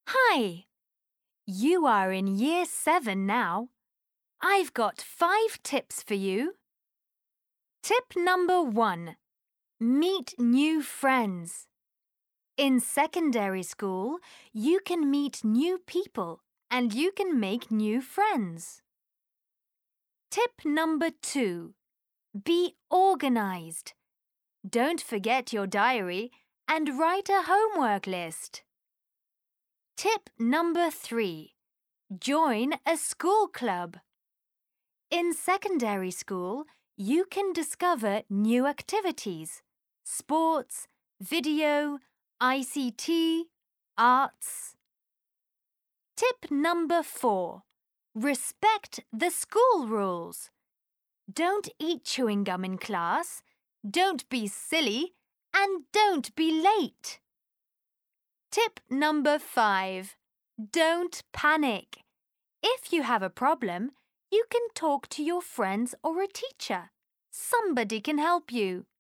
Hi, you are in Year 7 now. I've got 5 tips for you. Tip number 1. Meet new friends. In secondary school, you can meet new people and you can make new friends. Tip number 2. Be organized. Don't forget your diary and write a homework list. Tip number 3. Join a school club. In secondary school, you can discover new activities, sports, video, ICT, arts. Tip number 4. Respect the school rules. Don't eat chewing gum in class, don't be silly, and don't be late. Tip number 5. Don't panic. If you have a problem, you can talk to your friends or a teacher. Somebody can help you.